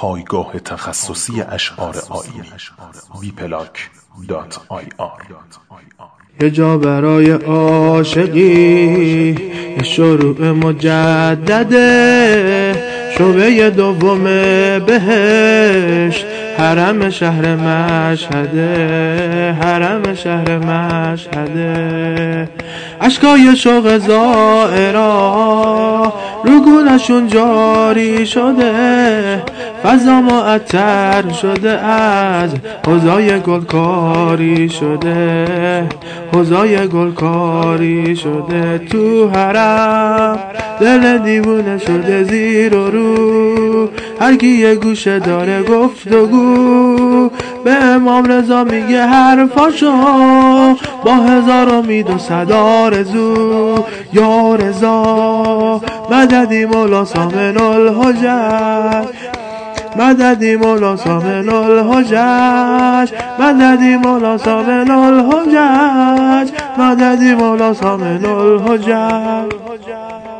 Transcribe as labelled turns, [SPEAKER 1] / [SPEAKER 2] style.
[SPEAKER 1] پایگاه تخصصی اشعار آیینی bplag.ir.
[SPEAKER 2] یه جا برای عاشقی شروع مجدده، شعبه دوم بهشت، حرم شهر مشهده، حرم شهر مشهده. اشکای شوق زائرا رو گونشون جاری شده، فضا معطر شده از حوضای گلکاری شده، حوضای گلکاری شده. تو حرم دل دیوونه شده زیر و رو، هر کی یه گوشه داره گفتگو، به امام رضا میگه حرفاشو با هزار امید و صد آرزو. یا رضا مددی مولا سامن الحجج، مددی مولا سامن الحجج، مددی مولا سامن الحجج، مددی مولا سامن الحجج.